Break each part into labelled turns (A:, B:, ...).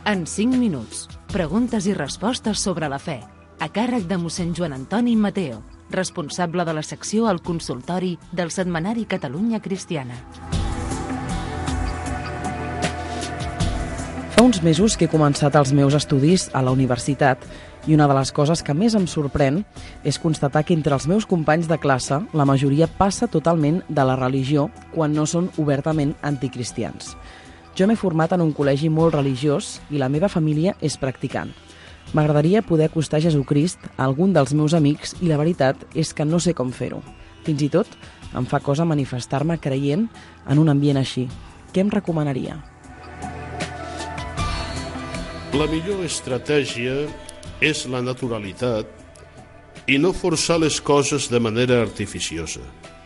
A: En 5 minuts, preguntes i respostes sobre la fe, a càrrec de mossèn Joan Antoni Mateo, responsable de la secció al consultori del setmanari Catalunya Cristiana.
B: Fa uns mesos que he començat els meus estudis a la universitat i una de les coses que més em sorprèn és constatar que entre els meus companys de classe la majoria passa totalment de la religió quan no són obertament anticristians. Jo m'he format en un col·legi molt religiós i la meva família és practicant. M'agradaria poder acostar Jesucrist a algun dels meus amics i la veritat és que no sé com fer-ho. Fins i tot em fa cosa manifestar-me creient en un ambient així. Què em recomanaria?
C: La millor estratègia és la naturalitat i no forçar les coses de manera artificiosa.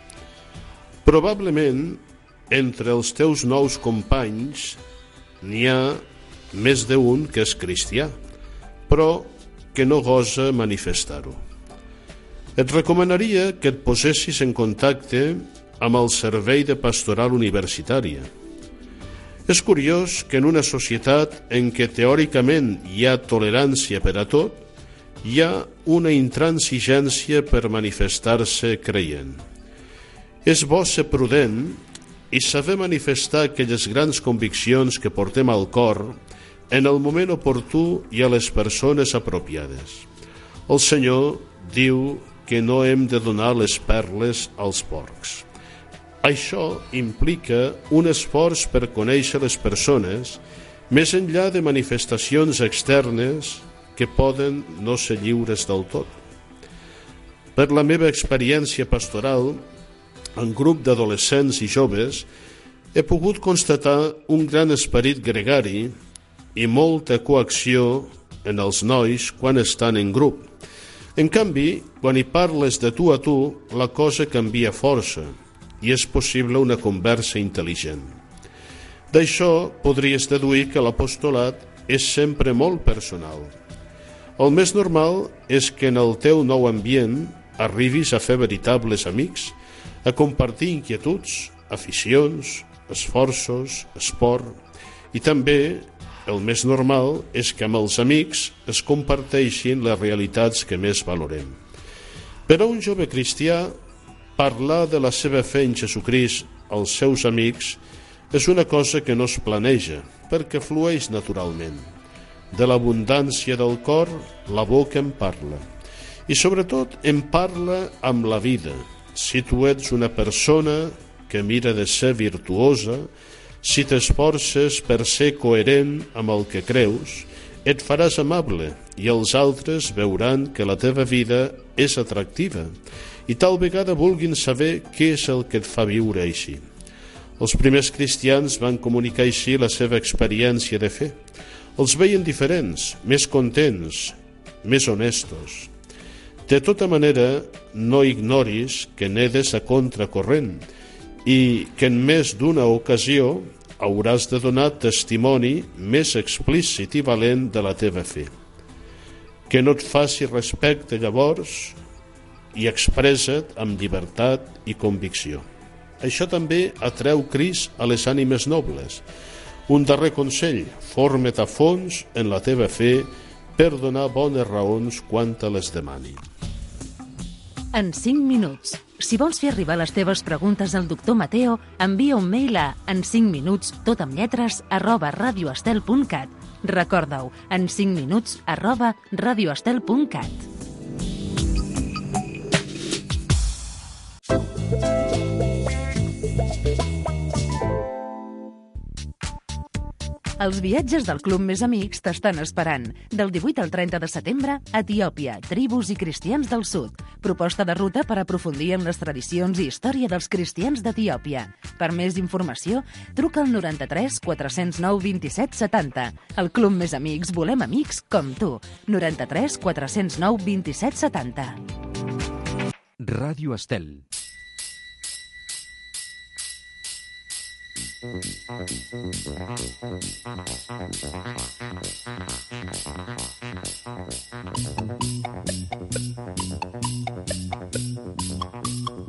C: Probablement, entre els teus nous companys n'hi ha més d'un que és cristià, però que no gosa manifestar-ho. Et recomanaria que et posessis en contacte amb el Servei de Pastoral Universitària. És curiós que en una societat en què teòricament hi ha tolerància per a tot, hi ha una intransigència per manifestar-se creient. És bo ser prudent i saber manifestar aquelles grans conviccions que portem al cor en el moment oportú i a les persones apropiades. El Senyor diu que no hem de donar les perles als porcs. Això implica un esforç per conèixer les persones més enllà de manifestacions externes que poden no ser lliures del tot. Per la meva experiència pastoral, en grup d'adolescents i joves, he pogut constatar un gran esperit gregari i molta coacció en els nois quan estan en grup. En canvi, quan hi parles de tu a tu, la cosa canvia força i és possible una conversa intel·ligent. D'això podries deduir que l'apostolat és sempre molt personal. El més normal és que en el teu nou ambient arribis a fer veritables amics, a compartir inquietuds, aficions, esforços, esport, i també el més normal és que amb els amics es comparteixin les realitats que més valorem. Per a un jove cristià, parlar de la seva fe en Jesucrist als seus amics és una cosa que no es planeja, perquè flueix naturalment. De l'abundància del cor, la boca en parla. I sobretot en parla amb la vida. Si tu ets una persona que mira de ser virtuosa, si t'esforces per ser coherent amb el que creus, et faràs amable i els altres veuran que la teva vida és atractiva i tal vegada vulguin saber què és el que et fa viure així. Els primers cristians van comunicar així la seva experiència de fe. Els veien diferents, més contents, més honestos. De tota manera, no ignoris que nedes a contracorrent i que en més d'una ocasió hauràs de donar testimoni més explícit i valent de la teva fe. Que no et faci respecte llavors i expressa't amb llibertat i convicció. Això també atreu Crist a les ànimes nobles. Un darrer consell, forma't a fons en la teva fe per donar bones raons quan te les demani.
A: En 5 minuts. Si vols fer arribar les teves preguntes al doctor Mateo, envia un mail a en5minuts, tot amb lletres, @radioestel.cat. Recorda-ho, en5minuts, @radioestel.cat. Els viatges del Club Més Amics t'estan esperant. Del 18 al 30 de setembre, Etiòpia, tribus i cristians del sud. Proposta de ruta per aprofundir en les tradicions i història dels cristians d'Etiòpia. Per més informació, truca al 93 409 27 70. Al Club Més Amics volem amics com tu. 93 409 27 70.
D: Ràdio Estel.